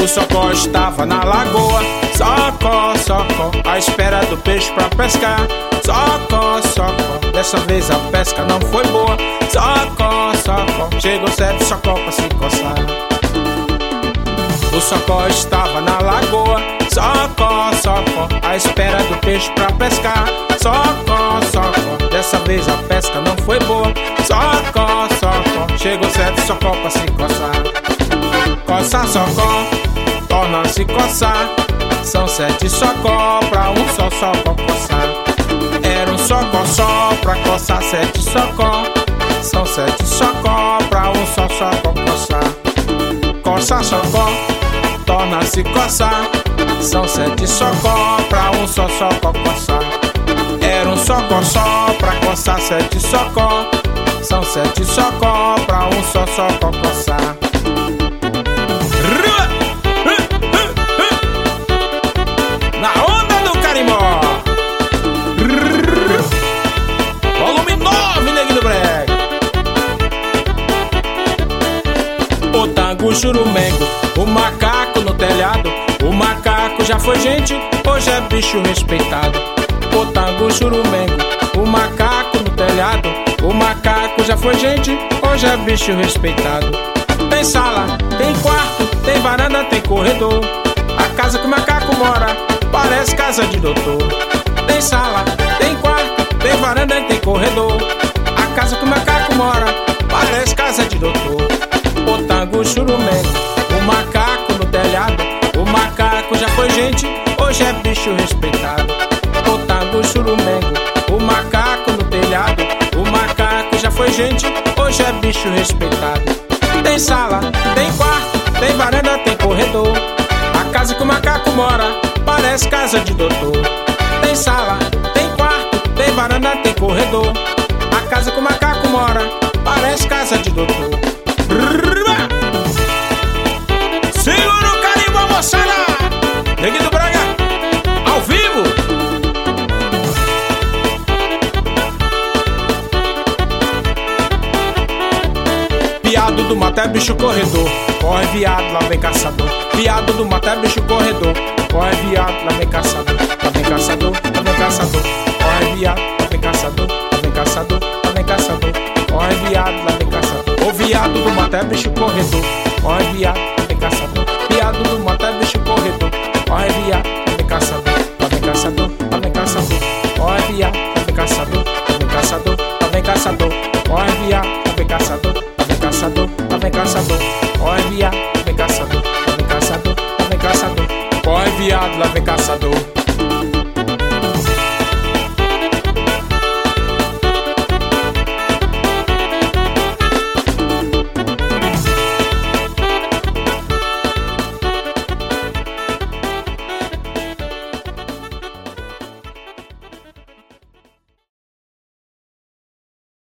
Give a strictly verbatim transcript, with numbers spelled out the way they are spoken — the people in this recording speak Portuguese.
O Socó estava na lagoa, Socó, Socó, à espera do peixe pra pescar. Socó, Socó, dessa vez a pesca não foi boa. Socó, Socó, chegou certo Socó pra se coçar. O Socó estava na lagoa, Socó, Socó, à espera do peixe pra pescar. Socó, Socó, dessa vez a pesca não foi boa. Socó, Socó, chegou certo Socó pra se coçar. Coça, Socó, torna-se coçar. São sete Socó pra um só Socó coçar. Era um Socó só pra coçar sete Socó. São sete Socó pra um só Socó coçar. Coça, Socó, torna-se coçar. São sete Socó pra um só Socó coçar. Era um Socó só pra coçar sete Socó. São sete Socó pra um só Socó coçar. Na onda do carimbó, volume nove, Neguinho do Brega. O tango churumengo, o macaco no telhado. O macaco já foi gente, hoje é bicho respeitado. O tango churumengo, o macaco no telhado. O macaco já foi gente, hoje é bicho respeitado. Tem sala, tem quarto, tem varanda, tem corredor. A casa que o macaco mora parece casa de doutor. Tem sala, tem quarto, tem varanda e tem corredor. A casa que o macaco mora parece casa de doutor. O tango churumengo, o macaco no telhado. O macaco já foi gente, hoje é bicho respeitado. O tango churumengo, o macaco no telhado. O macaco já foi gente, hoje é bicho respeitado. Tem sala, tem quarto, tem varanda, tem corredor. A casa que o macaco mora parece casa de doutor. Tem sala, tem quarto, tem varanda, tem corredor. A casa que o macaco mora parece casa de doutor. Segura o carimbó, moçada! Neguinho do Brega, ao vivo! Viado do mato é bicho corredor, corre viado, lá vem caçador. Viado do mato é bicho corredor, corre viado, lá vem caçador. Lá vem caçador, lá vem caçador. Corre viado, lá vem caçador. Lá vem caçador, lá vem caçador. Corre viado, lá vem caçador. O viado do mato é bicho corredor, corre viado, lá vem caçador. Viado do mato é bicho corredor, corre viado, lá vem caçador. Lá vem caçador, lá vem caçador. Corre viado, lá vem caçador. Lá vem caçador, lá vem caçador. Corre viado, lá vem caçador. Caçador, lá vem caçador, corre viado, lá vem caçador, lá vem caçador, lá vem caçador, corre viado, lá vem caçador.